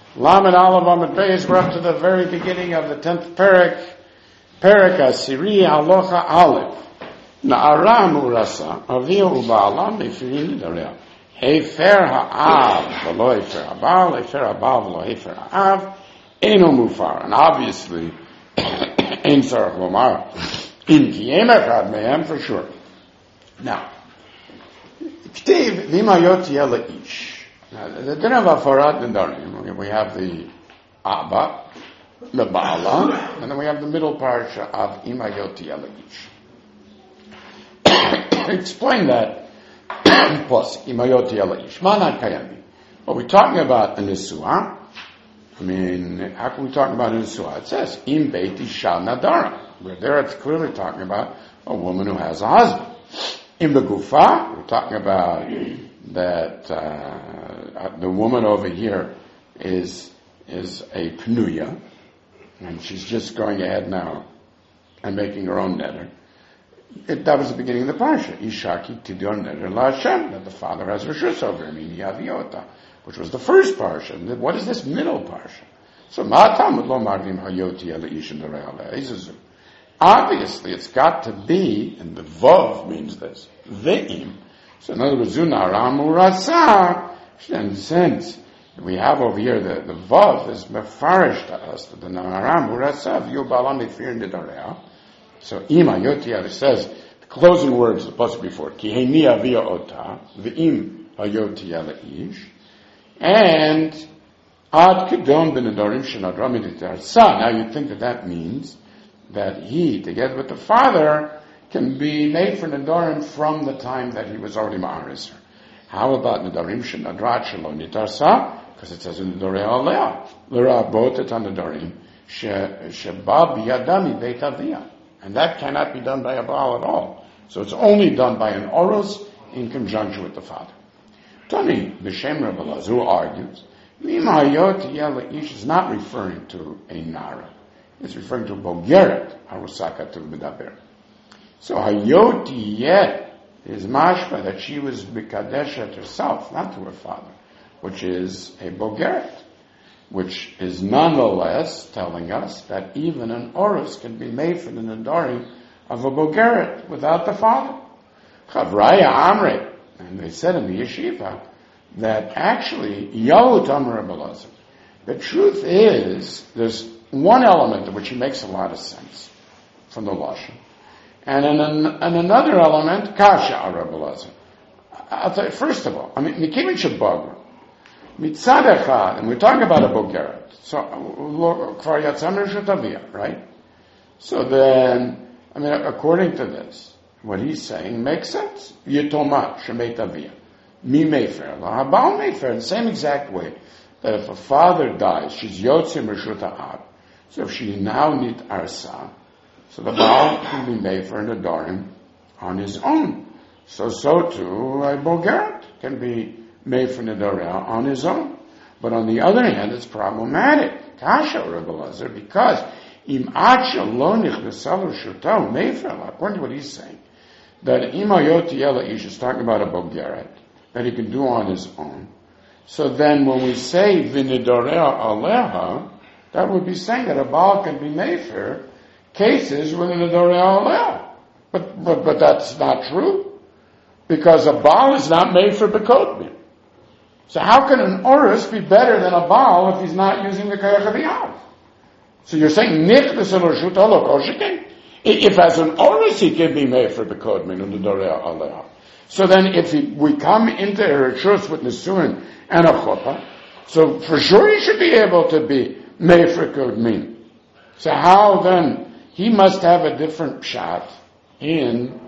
Lamed Aleph Amud Beis, we're up to the very beginning of the 10th Perek Asiri Halacha Aleph. Na'ara Murasa, Avia Uba'ala, Mefirin Nidareh. Hefer Ha'av, V'lo Hefer Ha'bal, Hefer Ha'bal, V'lo Hefer Ha'av, Eno Mufar. And obviously, Ein Tzarech Lomar, In Kiyem Echad Mehem, for sure. Now, K'tev V'mayot Yela Ish. Now, the din of Afarat Nidarim, we have the Abba, the Ba'ala, and then we have the middle parsha of Imayot Yela Ish. Explain that. Plus, Imayot Yela Ish. Manat Kayami. Are we talking about a Nisua? I mean, how can we talk about a Nisua? It says, Im Beit Isha Nadara. Where there it's clearly talking about a woman who has a husband. In Begufa, we're talking about that the woman over here is a Pnuya, and she's just going ahead now and making her own neder. That was the beginning of the parsha. Ishaki Tidon Neder La Hashem, that the father has reshus over him, Yaviota, which was the first parsha. And what is this middle parsha? So Ma'atam Lo Marvim Hayoti Ele Ish and Izuzu. Obviously, it's got to be, and the Vav means this, Ve'im. So in other words, Zunara Murasa, in the sense, we have over here the Vav is mefarish to us, the Nara Murasa, V'yubala Mefir Nidarea. So Ima Yotia, it says, the closing words, the pasuk before, Ki Heini Avia Ota, Ve'im Hayotia Le'ish, and Ad Kedon B'Nidarim Shenadra Miditarsa. Now you'd think that means that he, together with the father, can be made for Nidarim from the time that he was already Ma'aris. How about Nidarim Shenadrat Shelo Nitarsa? Because it says in Nidorei Alea, L'Rabot et HaNidarim Sheba B'Yadami Beit Aviyah. And that cannot be done by a Baal at all. So it's only done by an Oros in conjunction with the father. Tani, B'Shem Rebbe Lazar argues, Mimahayot Yela Ish is not referring to a Nara. It's referring to Bogeret, Harusaka to Medaber. So Hayoti Yet is mashma that she was B'Kadeshet herself, not to her father, which is a Bogeret, which is nonetheless telling us that even an Oros can be made for the Nidarim of a Bogeret without the father. Chavraya Amre, and they said in the yeshiva that actually Yahut Amr Abelazar. The truth is, there's one element of which he makes a lot of sense from the Lashon. And another element, Kasha Arabelazar. I'll tell you, first of all, Nikim Shabagra, Mitzad Echad, and we're talking about a Bogeret. So, Kvar Yatzam Rishut, right? So then, according to this, what he's saying makes sense. Yitoma, Shemet Aviyah. Mi Mefer, Lahabal Mefer, in the same exact way that if a father dies, she's Yotzim Rishut Ha'ab. So if she now needs Arsa, so the Baal can be made for an Nidarim on his own. So too, a Bogeret can be made for Nidarim on his own. But on the other hand, it's problematic. Kasha Rebbe Lazar, because Im Acha Lo Nichnasalu Shutahu Mefer, according to what he's saying, that Imayot Yela Ish is talking about a Bogeret that he can do on his own. So then when we say V'Nidarea Aleha, that would be saying that a Baal can be made for cases with an Nidarea Aleha. But that's not true. Because a Baal is not made for Bekotmin. So how can an Oros be better than a Baal if he's not using the Kayach of the Av? So you're saying Nichnas and Rishut Holokoshikin? If as an Oros he can be made for Bekotmin and Nidarea Aleha. So then if we come into a Rishus with Nisuin and a Chuppah, so for sure he should be able to be made for Bekotmin. So how then, he must have a different pshat in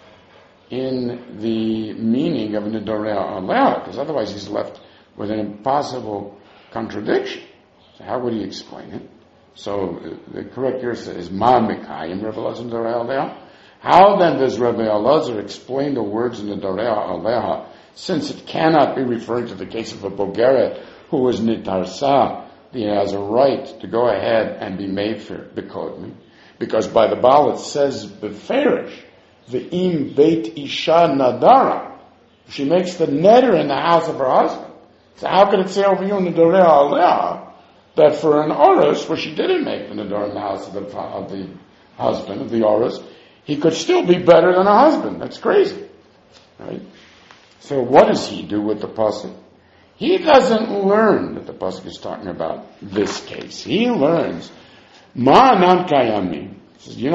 the meaning of Nidarea Aleha, because otherwise he's left with an impossible contradiction. So how would he explain it? So the correct answer is Ma Mikayim Rebbe Elazar Nidarea Aleha. How then does Rebbe Elazar explain the words in Nidarea Aleha, since it cannot be referring to the case of a Bogeret who was Nitarsa, he has a right to go ahead and be made for Bekotmin? Because by the Baal it says Beferish, Ve'im Beit Isha Nadara. She makes the neder in the house of her husband. So how can it say over you in the Nidarea Aleha that for an Oros, where she didn't make the Nedarim in the house of the husband, of the Oros, he could still be better than a husband. That's crazy. Right? So what does he do with the Pasuk? He doesn't learn that the Pasuk is talking about this case. He learns, Ma nan kayami. He says,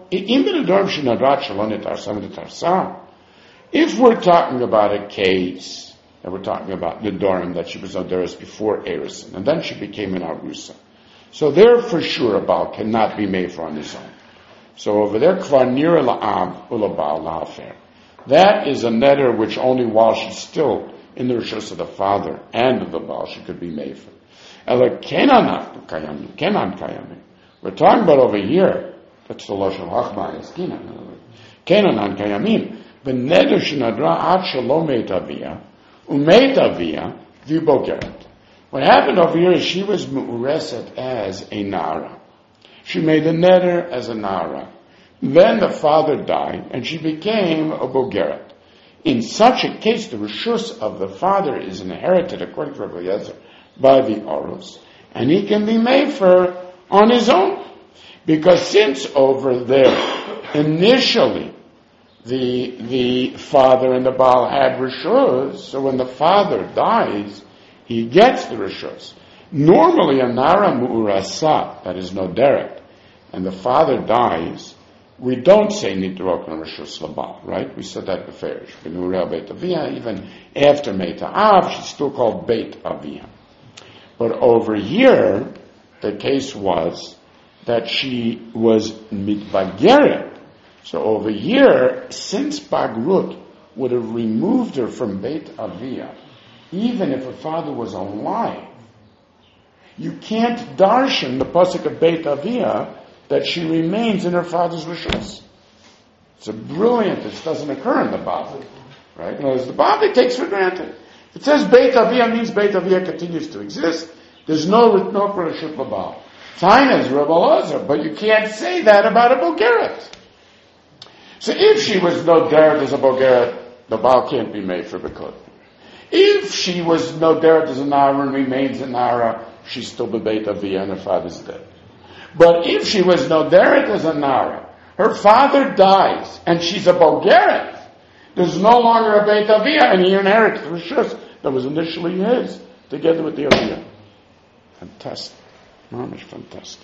if we're talking about a case, and we're talking about the Nedarim, that she was Nadaris before Erison, and then she became an Arusa. So there for sure a Baal cannot be made for on his own. So over there, Kvar Nira La'am Ulabal La'afer. That is a neder which only while she's still in the rishus of the father and of the Baal she could be made for. Ela Kenan Kayami. We're talking about over here, that's the Lashon Hachma is Kenan. Kenan Kayamim. V'neder shenadra ad shalom meit avia, umeit avia v'bogeret. What happened over here is she was mu'ureset as a Nara. She made a neder as a Nara. Then the father died, and she became a Bogeret. In such a case, the rishus of the father is inherited, according to Rabbi Eliezer, by the Oros, and he can be made for on his own. Because since over there, initially, the father and the Baal had rishus, so when the father dies, he gets the rishus. Normally, a Nara Mu'urasa, that is no derek, and the father dies, we don't say Nidrok and Rishus Labal, right? We said that before. Beit Avia, even after Meita Av, she's still called Beit Avia. But over here, the case was that she was Mitbageret. So over here, since Bagrut would have removed her from Beit Avia, even if her father was alive, you can't darshan the pasuk of Beit Avia that she remains in her father's rishus. It's a brilliant, this doesn't occur in the Bavli, right? In other words, the Bavli takes for granted. It says Beit Avia means Beit Avia continues to exist. There's no Rishut Labal. Taina is Rebbe Elazar, but you can't say that about a Bogeret. So if she was no Deret as a Bogeret, the Baal can't be made for Bekot. If she was no Deret as a Nara and remains a Nara, she's still the Beit Avia and her father's dead. But if she was no Deret as a Nara, her father dies, and she's a Bogeret, there's no longer a Beit Avia, and he inherits the Rishus that was initially his, together with the Avia. Fantastic. Mamish fantastic.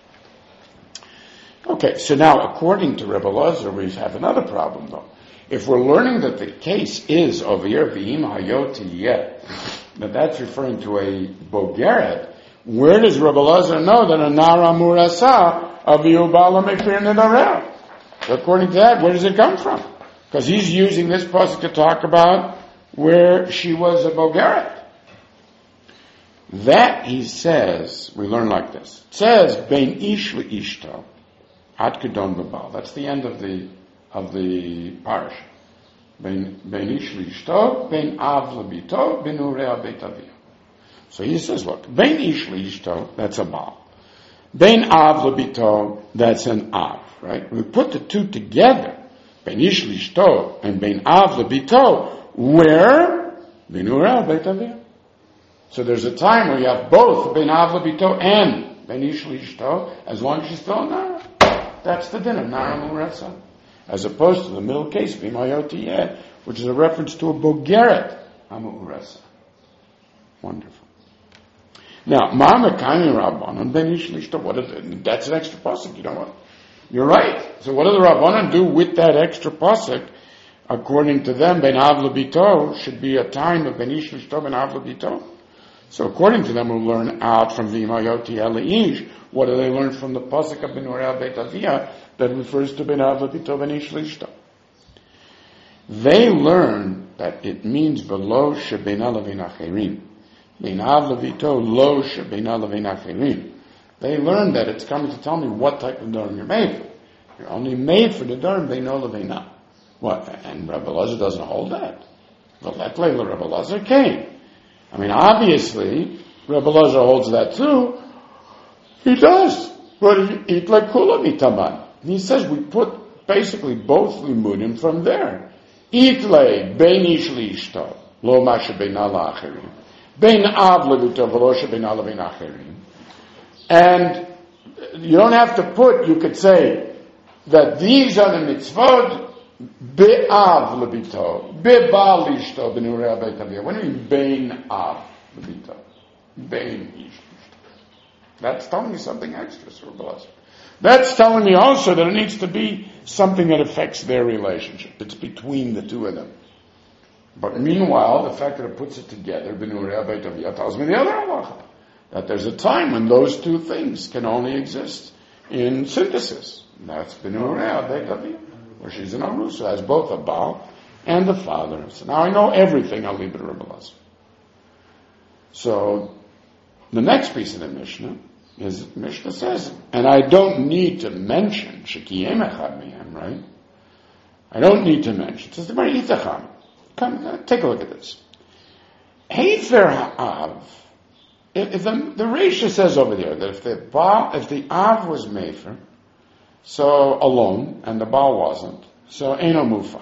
Okay, so now, according to Rebbe Elazar, we have another problem, though. If we're learning that the case is over here, V'im Hayoti Yet, that that's referring to a Bogeret, where does Rebbe Elazar know that a Nara Murasa Avihu Bala Mekfir Nedareh? According to that, where does it come from? Because he's using this pasuk to talk about where she was a Bogeret. That, he says, we learn like this. It says, Bein Ish Ishto, Ad Kedon Babal. That's the end of the parish. Bein Ish Ishto, Bein Av Labito, Bein Urea Beit Avia. So he says, look, Bein Ish Ishto, that's a Baal. Bein Av Labito, that's an Av, right? We put the two together, Bein Ish Ishto and Bein Av Labito, where? Bein Urea Beit Avia. So there's a time where you have both Bein Av Labito and Bein Ish Ishto, as long as she's still a Nara. That's the din of Nara Murasa. As opposed to the middle case, V'mayotiyeh, which is a reference to a Bogeret Hamurasa. Wonderful. Now, Ma'amakani Rabbanon Ben Ish Lishto, what is it? That's an extra pasuk, you know what? You're right. So what do the Rabbanon do with that extra pasuk? According to them, Ben Av Labito should be a time of Ben Ish Lishto, Ben Av Labito. So according to them, we'll learn out from V'mayotiyeh Le'ish. What do they learn from the pasuk of Ben Urea Beit Avia that refers to Ben Av Labito Ben Ish Lishto? They learn that it means below Shebeina Levin Acherim. Ben Av Labito lo Shebeina Levin Acherim. They learn that it's coming to tell me what type of Nedarim you're made for. You're only made for the Nedarim Beino Levina. What? And Rebbe Elazar doesn't hold that. V'let Leila Rebbe Elazar came. I mean, obviously, Rebbe Elazar holds that too. He does. But Itle Kula Mitaman. He says we put basically both limudim from there. Itle Bein Ish Lishto Lo Ma Shebeina La'acherim Bein Av Levito V'lo Shebeina Levin Acherim. And you don't have to you could say that these are the mitzvot, be'av lebito, be'bal lishto, b'nurei beit avia. What do you mean, bein av lebito? Bein ish. That's telling me something extra, Sir Blas. That's telling me also that it needs to be something that affects their relationship. It's between the two of them. But meanwhile, the fact that it puts it together, b'nurei beit avia, tells me the other halacha. That there's a time when those two things can only exist in synthesis. And that's b'nurei beit avia, where she's an arusa, has both a Baal and the father. So now I know everything, I'll leave it to Rebbe Lazar. So, the next piece of the Mishnah is, Mishnah says, and I don't need to mention, Shekiyem echad miyam, right? I don't need to mention. It says, come, take a look at this. Heifer ha'av, if the Reisha says over there that if the Av was Mefer, so alone, and the Baal wasn't, so Eino Mufa.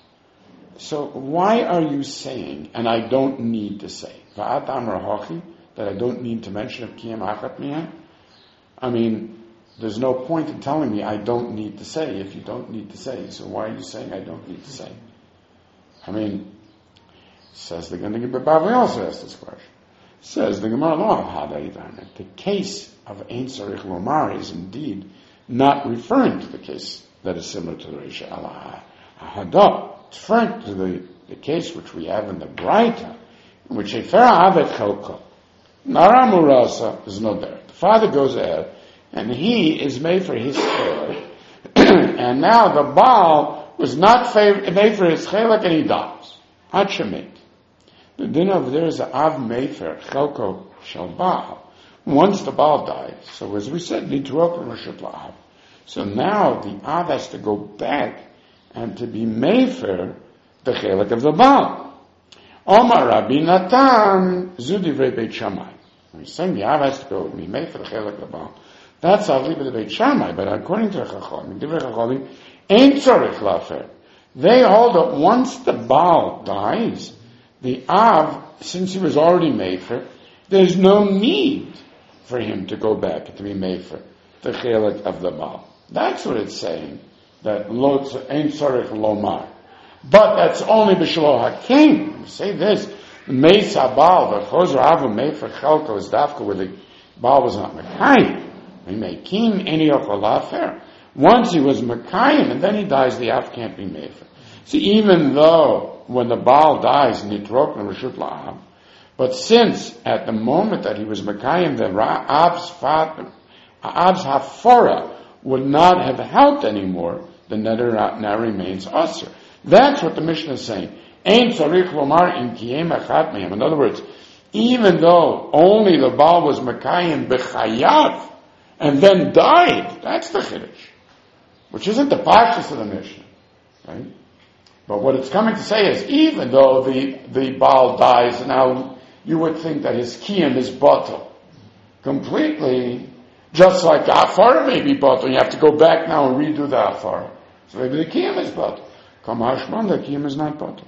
So why are you saying, and I don't need to say, Va'at Amar Hochi, that I don't need to mention of Kiyam Achat Miyam? I mean, there's no point in telling me I don't need to say if you don't need to say. So why are you saying I don't need to say? I mean, says the Gunning Bavli also asked this question. Says the Gemara Law, the case of Ein Sarich Lomar is indeed not referring to the case that is similar to the Reisha Allah Hadah. It's referring to the case which we have in the Braita, in which Efer Avet Chelko. Nara Murasa is not there. The father goes ahead, and he is made for his chelak, and now the Baal was not made for his chelak, and he dies. Hachemit. The din over there is Av Mefer Chelko Shel Baal. Once the Baal died, so as we said, Nitrok Rishut La'av. So now the Av has to go back and to be Mefer the chelak of the Baal. Omar Rabbi Natan Zudivrei Beit Shammai. He's saying the Av has to go be Mefer the chelak of the Baal. That's how the Beit Shammai, but according to the Chachamim, Divrei Chachamim, Ein Tzorich Lafer. They hold that once the Baal dies, the Av, since he was already Mefer, there's no need for him to go back and to be Mefer, the chelak of the Baal. That's what it's saying, that Ein Tzorich Lomar. But that's only b'shelo hakim. Say this, Meis HaBaal, the Chozer Avu Mefer Chelko is dafka where the Baal was not Mekayim. Mekim Eni Yochol Lafer. Once he was Mekayim, and then he dies, the Av can't be Mefer. See, even though when the Baal dies, Nitrok and Rishut La'av, but since at the moment that he was Mekayim, the Av's Hafora would not have helped anymore, the neder now remains Asr. That's what the Mishnah is saying. Ein tzarich lomar im kiyem achat mehem. In other words, even though only the Baal was Mekayim b'chayav and then died, that's the Chiddush, which isn't the pashtus of the Mishnah, right? But what it's coming to say is, even though the Baal dies, now you would think that his kiyam is batal completely, just like the afara may be batal. You have to go back now and redo the afara. So maybe the kiyam is batal. Come Hashman, the kiyam is not batal.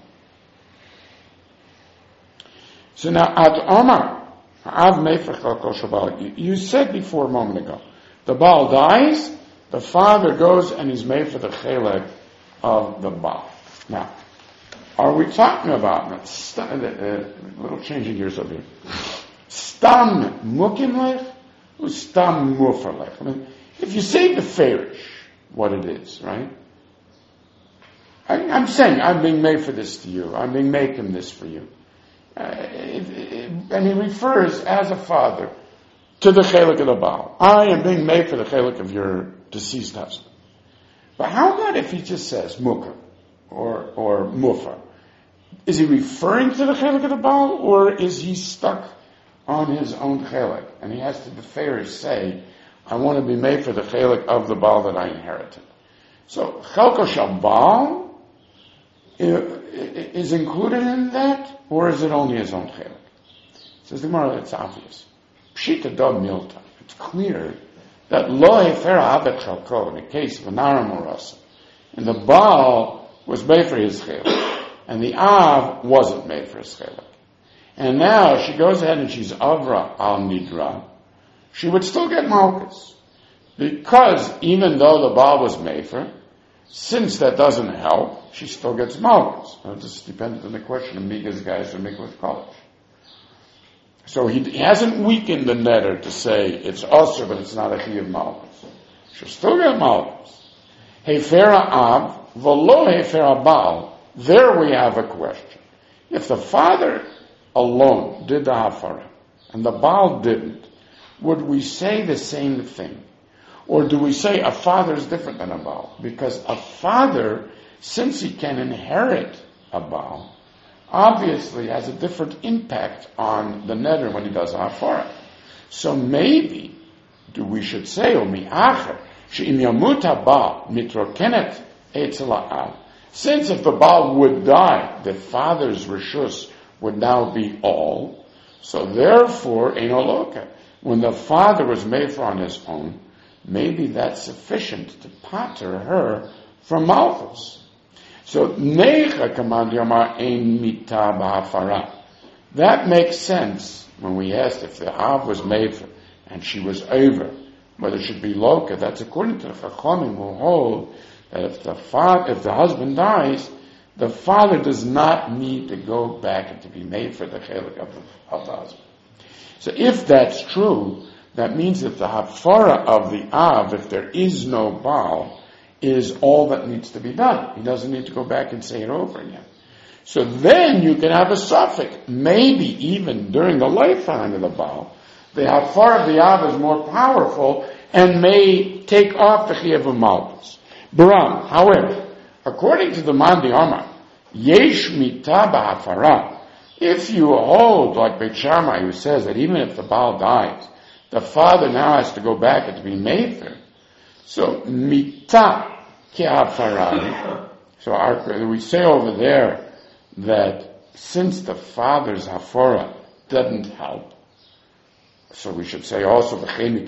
So now, at Omar, Av Mefer Chelko Shel Baal, you said before a moment ago, the Baal dies, the father goes and he's made for the chelek of the Baal. Now, are we talking about, a little changing gears over here, Stam Mukim Lech, or Stam Mufer Lech? I mean, if you say the Farish, what it is, right? I'm saying, I'm being made for this to you, I'm being making this for you. And he refers as a father to the chelek of the Baal. I am being made for the chelek of your deceased husband. But how about if he just says Mukar or Mufar? Is he referring to the chelek of the Baal, or is he stuck on his own chelek? And he has to the Farish say, I want to be made for the chelek of the Baal that I inherited. So Chelko Shel Baal is included in that, or is it only his own chelek? Says the Gemara, it's obvious. Pshita do milta. It's clear that lo hefer abet chelko, in the case of an Aram Morasa, and the Baal was made for his chelek, and the Av wasn't made for his chelek. And now she goes ahead and she's Avra al Nidra. she would still get malchus. Because even though the Baal was mefer, since that doesn't help, she still gets malchus. Now, this depends on the question of migas guys or mikvah college. So he hasn't weakened the netter to say it's usher, but it's not a chiyuv malchus. She'll still get malchus. Hefera av, v'lo hefera baal. There we have a question. If the father alone did the hafara, and the baal didn't, would we say the same thing? Or do we say a father is different than a baal? Because a father, since he can inherit a baal, obviously has a different impact on the netter when he does a hafara. So maybe we should say, she'im yamut ha'baal mitrokenet etzel ha'av. Since if the baal would die, the father's reshus would now be all. So therefore, eino loka. When the father was made for on his own, maybe that's sufficient to pater her from malchus. So neicha command yomar ein mita b'hafara. That makes sense when we asked if the av was made for and she was over, whether it should be loka. That's according to the Chachamim who hold that if the husband dies, the father does not need to go back and to be made for the chelik of the husband. So if that's true, that means that the hafara of the av, if there is no baal, is all that needs to be done. He doesn't need to go back and say it over again. So then you can have a suffix. Maybe even during the lifetime of the baal, the hafara of the av is more powerful and may take off the chiyuv of malchus. Bram, however, according to the Mandi Amar, yesh mita b'hafara. If you hold like Beit Shammai, who says that even if the baal dies, the father now has to go back and to be made for. So mita ki'hafara. So we say over there that since the father's hafara doesn't help, so we should say also then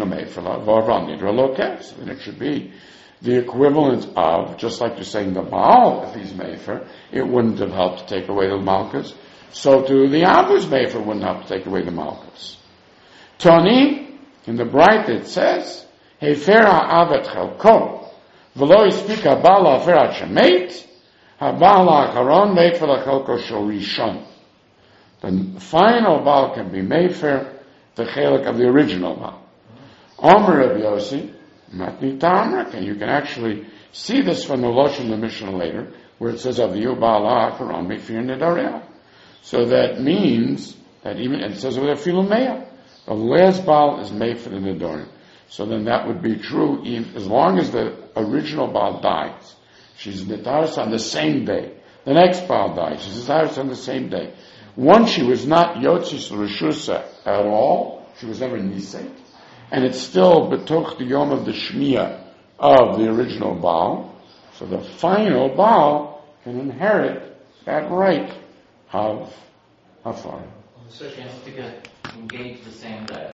it should be the equivalent of, just like you're saying the baal, if he's mefer, it wouldn't have helped to take away the malchus. So too the av who's mefer wouldn't help to take away the malchus. Tony, in the bright it says, Hefer ha'avet chelko, v'lo yispik ha'bal ha'afer ad shemet, ha'bal ha'akaron mefer ha'chelko shel rishon. The final baal can be mefer the chelik of the original baal. Omer Rabbi Yossi, matni ta'amrak, and you can actually see this from the Lashon the Mishnah later, where it says of the baal ha'akaron mefer nedareah. So that means that even, and it says over there, filumeah, the last baal is made for the nedarim. So then that would be true as long as the original baal dies. She's netaris on the same day. The next baal dies. She's netaris on the same day. Once she was not yotzis reshusa at all, she was never niseit, and it's still betoch the yom of the shmiyah of the original baal. So the final baal can inherit that right of hafar. So she has to get engaged the same day.